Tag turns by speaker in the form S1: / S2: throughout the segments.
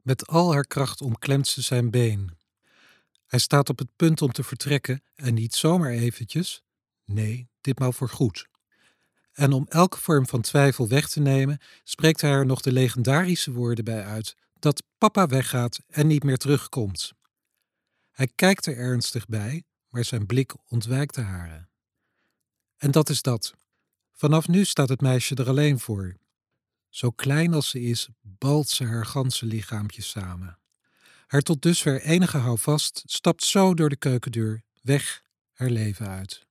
S1: Met al haar kracht omklemt ze zijn been. Hij staat op het punt om te vertrekken en niet zomaar eventjes. Nee, ditmaal voorgoed. En om elke vorm van twijfel weg te nemen, spreekt hij er nog de legendarische woorden bij uit dat papa weggaat en niet meer terugkomt. Hij kijkt er ernstig bij, maar zijn blik ontwijkt de hare. En dat is dat. Vanaf nu staat het meisje er alleen voor. Zo klein als ze is, balt ze haar ganse lichaampje samen. Haar tot dusver enige houvast stapt zo door de keukendeur, weg haar leven uit.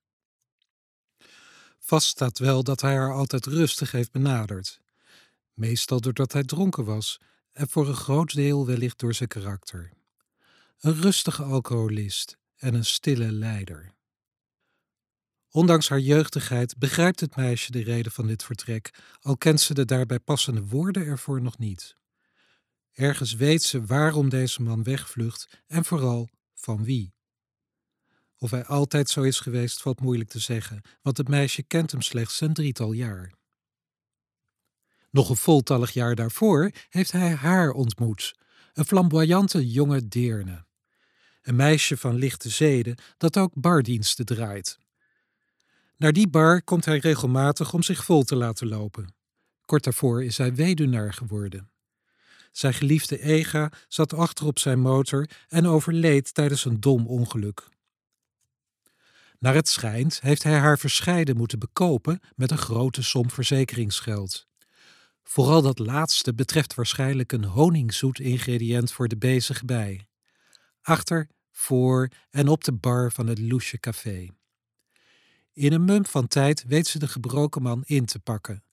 S1: Vast staat wel dat hij haar altijd rustig heeft benaderd. Meestal doordat hij dronken was en voor een groot deel wellicht door zijn karakter. Een rustige alcoholist en een stille lijder. Ondanks haar jeugdigheid begrijpt het meisje de reden van dit vertrek, al kent ze de daarbij passende woorden ervoor nog niet. Ergens weet ze waarom deze man wegvlucht en vooral van wie. Of hij altijd zo is geweest valt moeilijk te zeggen, want het meisje kent hem slechts een drietal jaar. Nog een voltallig jaar daarvoor heeft hij haar ontmoet, een flamboyante jonge deerne. Een meisje van lichte zeden dat ook bardiensten draait. Naar die bar komt hij regelmatig om zich vol te laten lopen. Kort daarvoor is hij weduwnaar geworden. Zijn geliefde Ega zat achter op zijn motor en overleed tijdens een dom ongeluk. Naar het schijnt heeft hij haar verscheiden moeten bekopen met een grote som verzekeringsgeld. Vooral dat laatste betreft waarschijnlijk een honingzoet ingrediënt voor de bezige bij. Achter, voor en op de bar van het Loesje Café. In een mum van tijd weet ze de gebroken man in te pakken.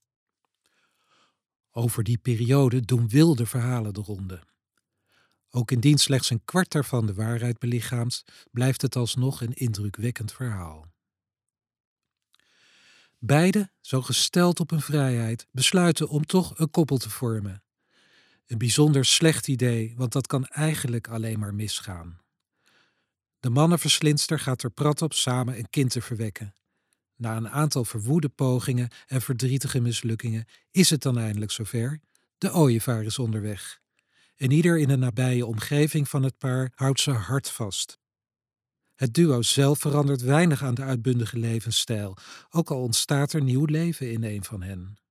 S1: Over die periode doen wilde verhalen de ronde. Ook indien slechts een kwart daarvan de waarheid belichaamt, blijft het alsnog een indrukwekkend verhaal. Beiden, zo gesteld op hun vrijheid, besluiten om toch een koppel te vormen. Een bijzonder slecht idee, want dat kan eigenlijk alleen maar misgaan. De mannenverslinster gaat er prat op samen een kind te verwekken. Na een aantal verwoede pogingen en verdrietige mislukkingen is het dan eindelijk zover. De ooievaar is onderweg. En ieder in de nabije omgeving van het paar houdt zijn hart vast. Het duo zelf verandert weinig aan de uitbundige levensstijl, ook al ontstaat er nieuw leven in een van hen.